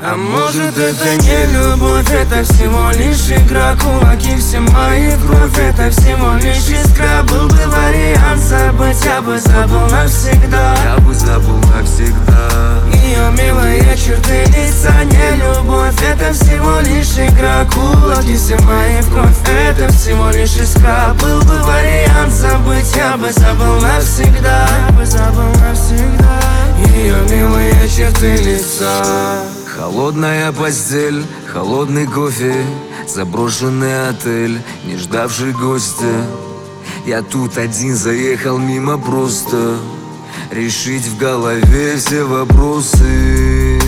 А может это не любовь, это всего лишь игра. Кулаки все мои, кровь, это всего лишь искра. Был бы вариант забыть, я бы забыл навсегда. Я бы забыл навсегда. Ее милые черты лица, не любовь, это всего лишь игра. Кулаки все мои в кровь, это всего лишь искра. Был бы вариант забыть, я бы забыл навсегда. Я бы забыл навсегда. Ее милые черты лица. Холодная постель, холодный кофе, заброшенный отель, не ждавший гостя. Я тут один заехал мимо просто решить в голове все вопросы.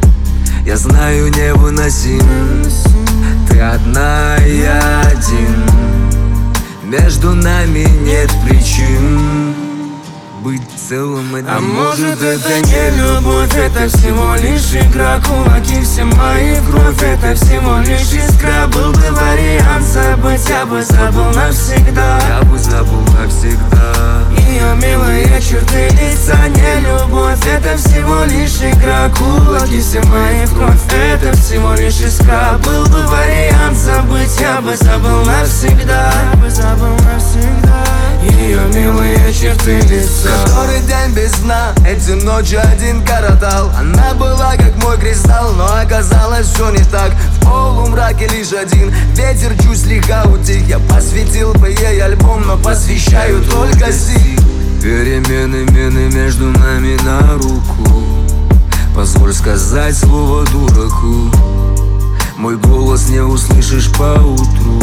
Я знаю, невыносим, ты одна, я один. Между нами нет причин быть целым одним. А может это не любовь, это всего лишь игра. Кулаки все мои, кровь, это всего лишь искра. Был бы вариант забыть, я бы забыл навсегда. Я бы забыл навсегда. Ее милые черты лица, не любовь, это всего лишь игра. Кулаки все мои в кровь, это всего лишь искра. Был бы вариант забыть, я бы забыл навсегда. Я бы забыл навсегда. Ее милые черты лица. Который день без сна, эти ночи один коротал. Она была как мой кристалл, но оказалось все не так. В полумраке лишь один ветер чуть слегка утих. Я посвятил бы ей альбом, но посвящаю только стих. Перемены между нами на руку. Позволь сказать слово дураку. Мой голос не услышишь поутру.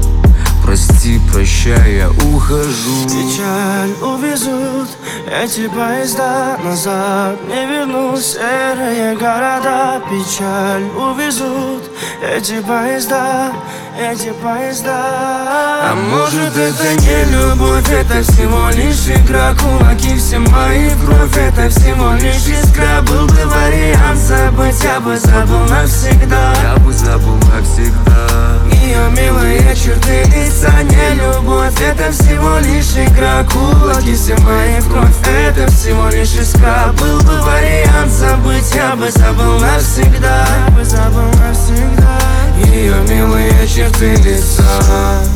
Прости, прощай, я ухожу. Печаль увезут эти поезда, назад не вернусь. Серые города. Печаль увезут эти поезда, эти поезда. А может это не любовь, это всего лишь игра. Кулаки все мои, кровь, это всего лишь искра. Был бы вариант забыть, я бы забыл навсегда. Я бы забыл навсегда. Ее милые черты лица, не любовь, это всего лишь игра. Кулаки все мои в кровь, это всего лишь искра. Был бы вариант забыть, я бы забыл навсегда. Я бы забыл навсегда. Ее милые черты лица.